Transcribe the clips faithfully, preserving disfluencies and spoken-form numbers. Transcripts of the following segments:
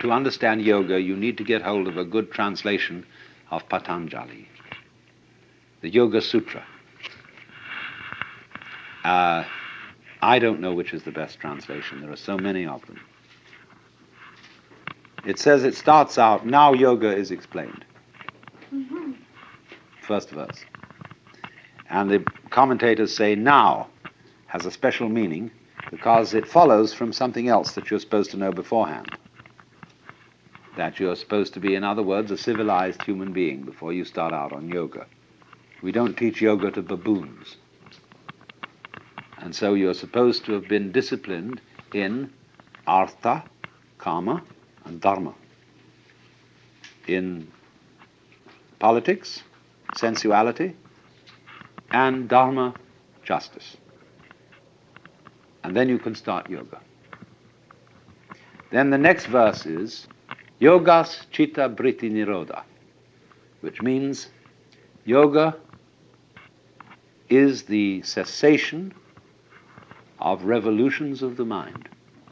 to understand yoga, you need to get hold of a good translation of Patanjali, the Yoga Sutra. Uh, I don't know which is the best translation. There are so many of them. It says, it starts out, now yoga is explained. Mm-hmm. First verse. And the commentators say now has a special meaning because it follows from something else that you're supposed to know beforehand. That you're supposed to be, in other words, a civilized human being before you start out on yoga. We don't teach yoga to baboons. And so you're supposed to have been disciplined in artha, kama, and dharma. In politics, sensuality, and dharma, justice. And then you can start yoga. Then the next verse is yogas chitta vritti nirodha, which means yoga is the cessation of revolutions of the mind.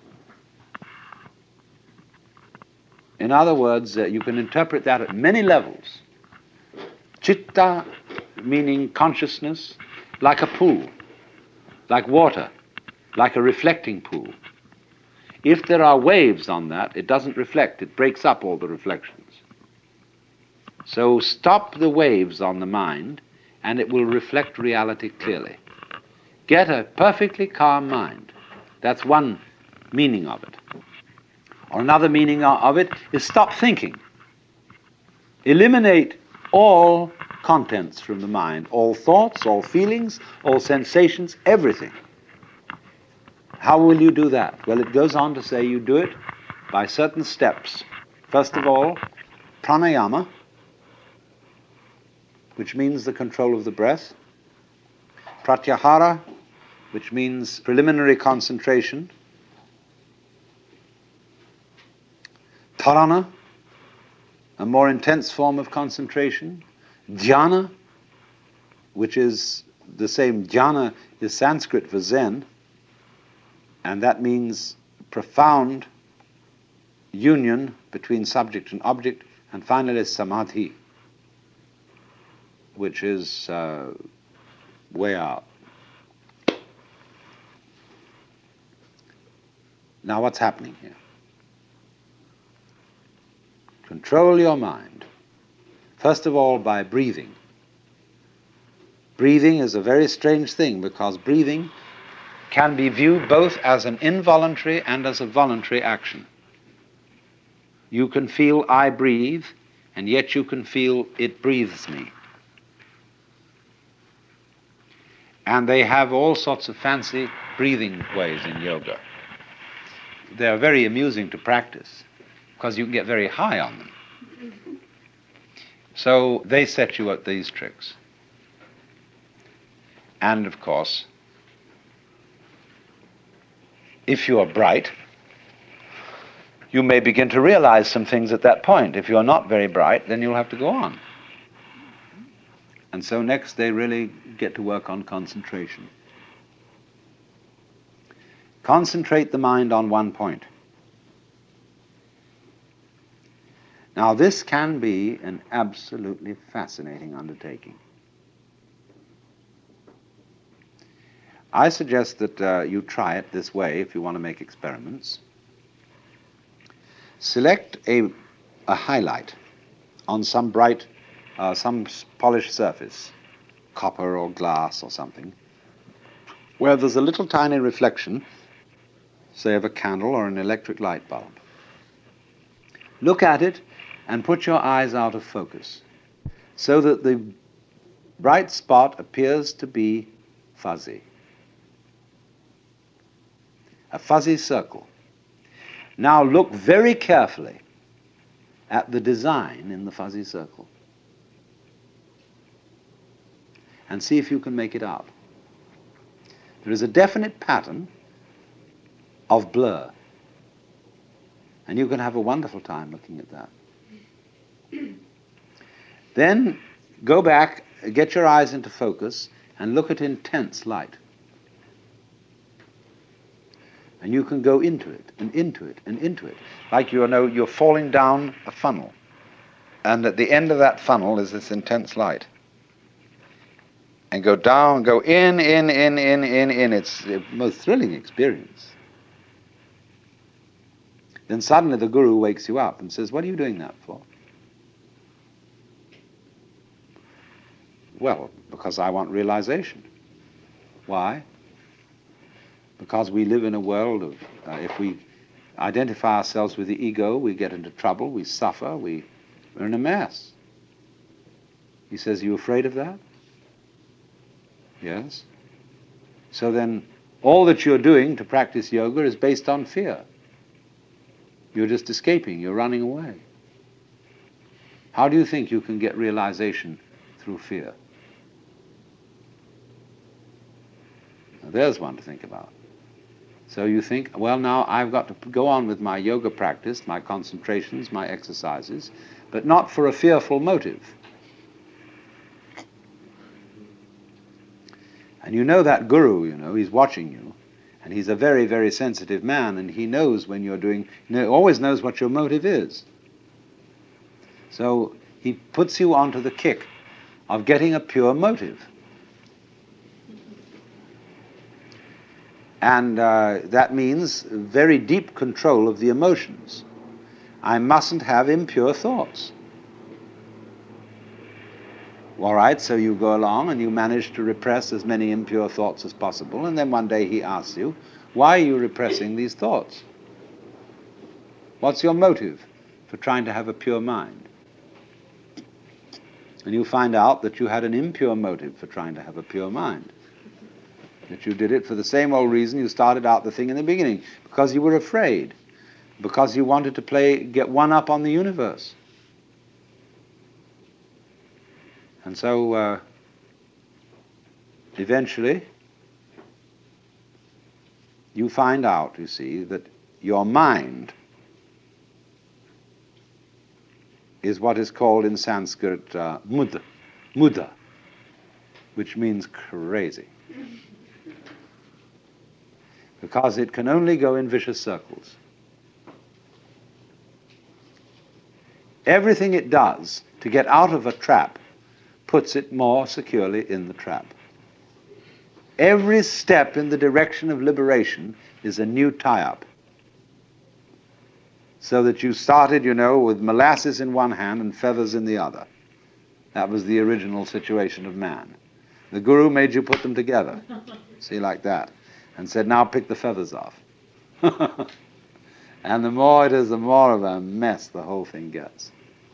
In other words, uh, you can interpret that at many levels. Chitta meaning consciousness, like a pool, like water, like a reflecting pool. If there are waves on that, it doesn't reflect, it breaks up all the reflections. So stop the waves on the mind, and it will reflect reality clearly. Get a perfectly calm mind. That's one meaning of it. Or another meaning of it is stop thinking. Eliminate all contents from the mind, all thoughts, all feelings, all sensations, everything. How will you do that? Well, it goes on to say you do it by certain steps. First of all, pranayama, which means the control of the breath. Pratyahara, which means preliminary concentration. Dharana, a more intense form of concentration. Dhyana, which is the same, dhyana is Sanskrit for Zen, and that means profound union between subject and object. And finally, samadhi, which is uh, way out. Now what's happening here? Control your mind. First of all, by breathing. Breathing is a very strange thing because breathing can be viewed both as an involuntary and as a voluntary action. You can feel I breathe, and yet you can feel it breathes me. And they have all sorts of fancy breathing ways in yoga. They're very amusing to practice because you can get very high on them. So they set you at these tricks. And of course, if you are bright, you may begin to realize some things at that point. If you're not very bright, then you'll have to go on. And so next they really get to work on concentration. Concentrate the mind on one point. Now this can be an absolutely fascinating undertaking. I suggest that uh, you try it this way if you want to make experiments. Select a, a highlight on some bright, uh, some polished surface, copper or glass or something, where there's a little tiny reflection, say of a candle or an electric light bulb. Look at it and put your eyes out of focus so that the bright spot appears to be fuzzy. A fuzzy circle. Now look very carefully at the design in the fuzzy circle and see if you can make it out. There is a definite pattern of blur, and you can have a wonderful time looking at that. Then go back, get your eyes into focus, and look at intense light. And you can go into it, and into it, and into it. Like you know, you're falling down a funnel. And at the end of that funnel is this intense light. And go down, go in, in, in, in, in, in. It's the most thrilling experience. Then suddenly the guru wakes you up and says, what are you doing that for? Well, because I want realization. Why? Because we live in a world of, uh, if we identify ourselves with the ego, we get into trouble, we suffer, we, we're in a mess. He says, are you afraid of that? Yes. So then, all that you're doing to practice yoga is based on fear. You're just escaping, you're running away. How do you think you can get realization through fear? Now, there's one to think about. So you think, well, now I've got to go on with my yoga practice, my concentrations, my exercises, but not for a fearful motive. And you know that guru, you know, he's watching you, and he's a very, very sensitive man, and he knows when you're doing, you know, always knows what your motive is. So he puts you onto the kick of getting a pure motive. And uh, that means very deep control of the emotions. I mustn't have impure thoughts. All right, so you go along and you manage to repress as many impure thoughts as possible, and then one day he asks you, why are you repressing these thoughts? What's your motive for trying to have a pure mind? And you find out that you had an impure motive for trying to have a pure mind. That you did it for the same old reason you started out the thing in the beginning, because you were afraid, because you wanted to play, get one up on the universe. And so, uh, eventually, you find out, you see, that your mind is what is called in Sanskrit uh, mudha, mudha, which means crazy. Because it can only go in vicious circles. Everything it does to get out of a trap puts it more securely in the trap. Every step in the direction of liberation is a new tie-up. So that you started, you know, with molasses in one hand and feathers in the other. That was the original situation of man. The guru made you put them together. See, like that. And said, now pick the feathers off. And the more it is, the more of a mess the whole thing gets.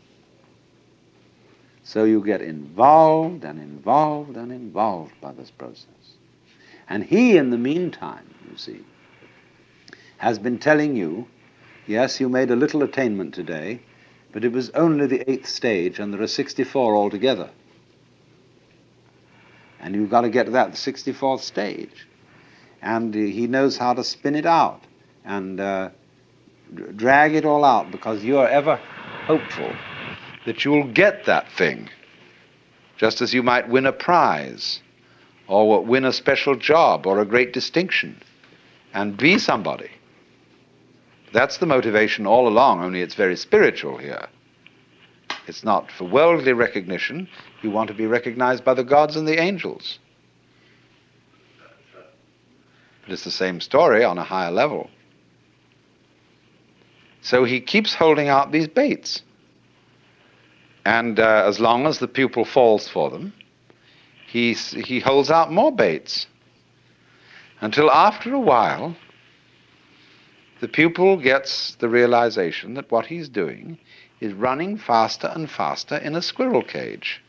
So you get involved and involved and involved by this process. And he, in the meantime, you see, has been telling you, yes, you made a little attainment today, but it was only the eighth stage, and there are sixty-four altogether. And you've got to get to that sixty-fourth stage. And uh, he knows how to spin it out and uh, drag it all out, because you are ever hopeful that you'll get that thing, just as you might win a prize or win a special job or a great distinction and be somebody. That's the motivation all along, only it's very spiritual here. It's not for worldly recognition. You want to be recognized by the gods and the angels. But it's the same story on a higher level. So he keeps holding out these baits. And uh, as long as the pupil falls for them, he, he holds out more baits. Until after a while, the pupil gets the realization that what he's doing is running faster and faster in a squirrel cage.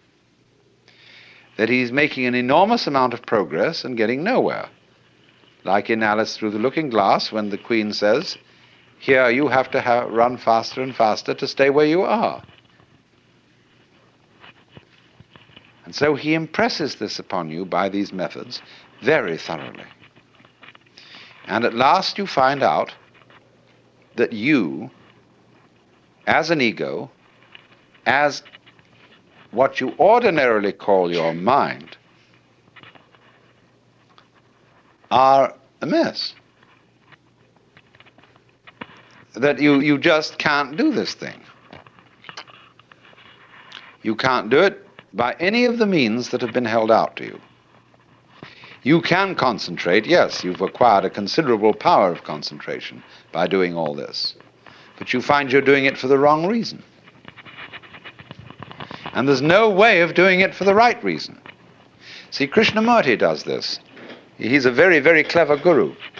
That he's making an enormous amount of progress and getting nowhere. Like in Alice Through the Looking Glass, when the Queen says, here you have to ha- run faster and faster to stay where you are. And so he impresses this upon you by these methods very thoroughly. And at last you find out that you, as an ego, as what you ordinarily call your mind, are a mess. that you, you just can't do this thing. You can't do it by any of the means that have been held out to you. You can concentrate, yes, you've acquired a considerable power of concentration by doing all this, but you find you're doing it for the wrong reason. And there's no way of doing it for the right reason. See, Krishnamurti does this. He's a very, very clever guru.